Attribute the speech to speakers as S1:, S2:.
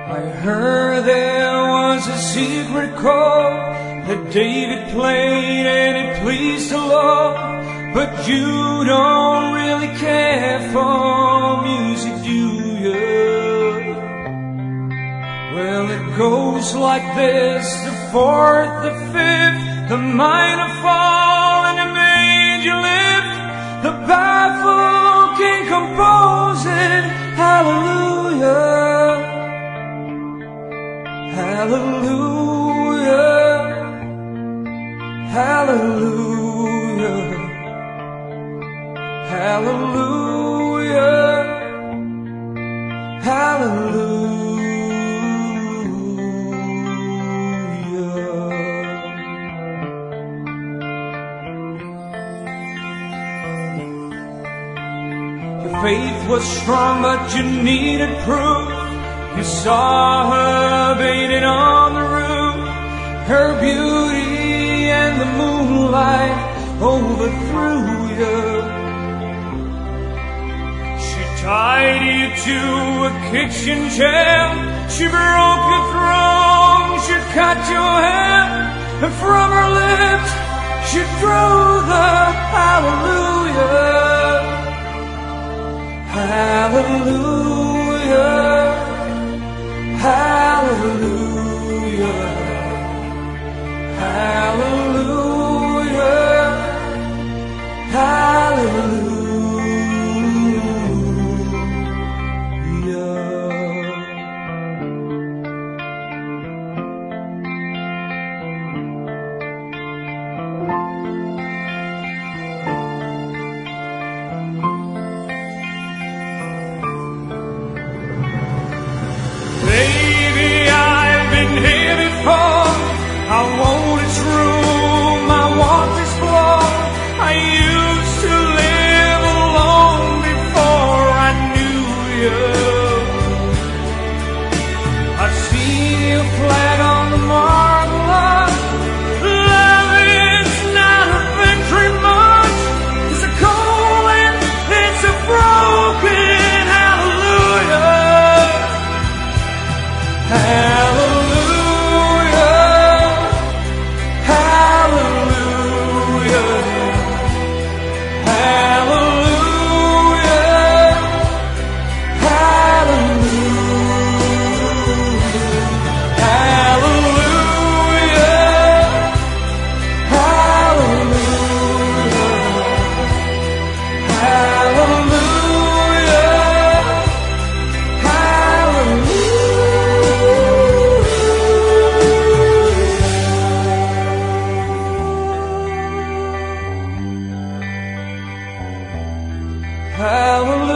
S1: I heard there was a secret chord that David played and it pleased the Lord. But you don't really care for music, do you? Well, it goes like this: the fourth, the fifth, the minor fall, and the major lift. The baffled king composing hallelujah, hallelujah, hallelujah, hallelujah, hallelujah. Your faith was strong, but you needed proof. You saw her bathing on the roof. Her beauty and the moonlight overthrew you. She tied you to a kitchen chair. She broke your throne. She cut your hair, and from her lips she drew the hallelujah, hallelujah, hallelujah, hallelujah, hallelujah. Baby, I've been here before. I want its room, I want this floor. I used to live alone before I knew you. I've seen your flag on the marble lot. Love is not a victory march. It's a calling, it's a broken hallelujah, hallelujah, hallelujah, hallelujah, hallelujah, hallelujah, hallelujah, hallelujah.